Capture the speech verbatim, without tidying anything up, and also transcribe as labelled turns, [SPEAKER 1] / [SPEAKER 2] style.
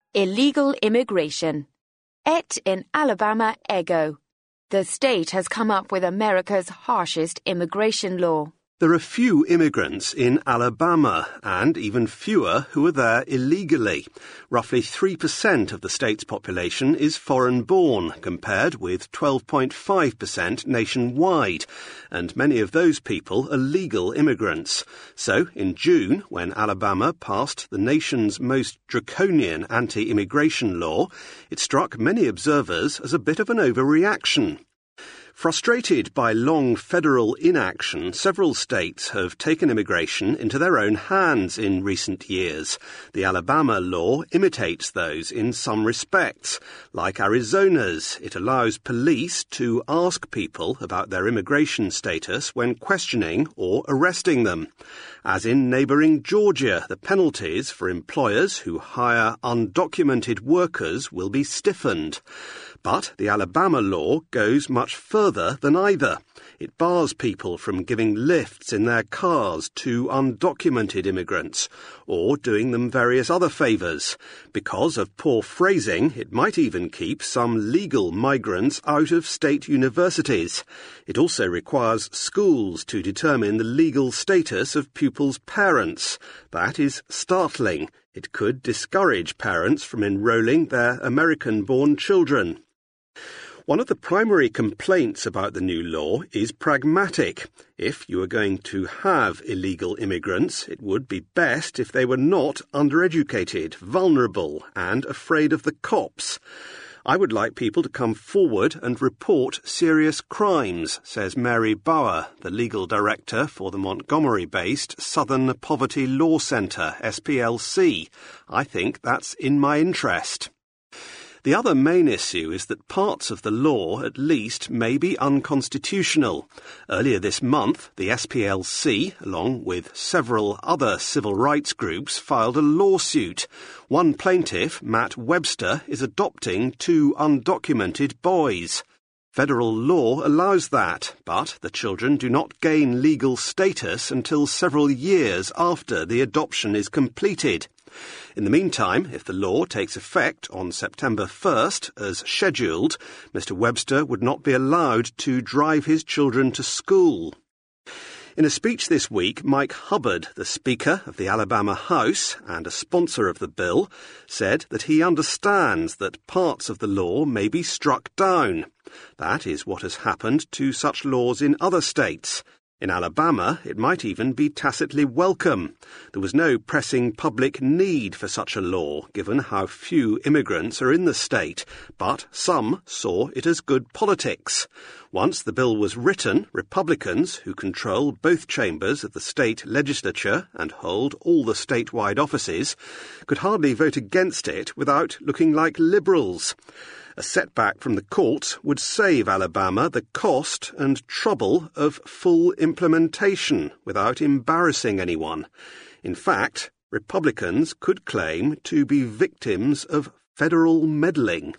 [SPEAKER 1] Illegal immigration. Et in Alabama ego. The state has come up with America's harshest immigration law.
[SPEAKER 2] There are few immigrants in Alabama, and even fewer who are there illegally. Roughly three percent of the state's population is foreign-born, compared with twelve point five percent nationwide, and many of those people are legal immigrants. So, in June, when Alabama passed the nation's most draconian anti-immigration law, it struck many observers as a bit of an overreaction. Frustrated by long federal inaction, several states have taken immigration into their own hands in recent years. The Alabama law imitates those in some respects. Like Arizona's, it allows police to ask people about their immigration status when questioning or arresting them. As in neighbouring Georgia, the penalties for employers who hire undocumented workers will be stiffened. But the Alabama law goes much further than either. It bars people from giving lifts in their cars to undocumented immigrants, or doing them various other favours. Because of poor phrasing, it might even keep some legal migrants out of state universities. It also requires schools to determine the legal status of pupils' parents. That is startling. It could discourage parents from enrolling their American-born children. One of the primary complaints about the new law is pragmatic. If you are going to have illegal immigrants, it would be best if they were not undereducated, vulnerable, and afraid of the cops. I would like people to come forward and report serious crimes, says Mary Bauer, the legal director for the Montgomery-based Southern Poverty Law Centre, S P L C. I think that's in my interest. The other main issue is that parts of the law, at least, may be unconstitutional. Earlier this month, the S P L C, along with several other civil rights groups, filed a lawsuit. One plaintiff, Matt Webster, is adopting two undocumented boys. Federal law allows that, but the children do not gain legal status until several years after the adoption is completed. In the meantime, if the law takes effect on September first, as scheduled, Mister Webster would not be allowed to drive his children to school. In a speech this week, Mike Hubbard, the Speaker of the Alabama House and a sponsor of the bill, said that he understands that parts of the law may be struck down. That is what has happened to such laws in other states. In Alabama, it might even be tacitly welcome. There was no pressing public need for such a law, given how few immigrants are in the state, but some saw it as good politics. Once the bill was written, Republicans, who control both chambers of the state legislature and hold all the statewide offices, could hardly vote against it without looking like liberals. A setback from the courts would save Alabama the cost and trouble of full implementation without embarrassing anyone. In fact, Republicans could claim to be victims of federal meddling.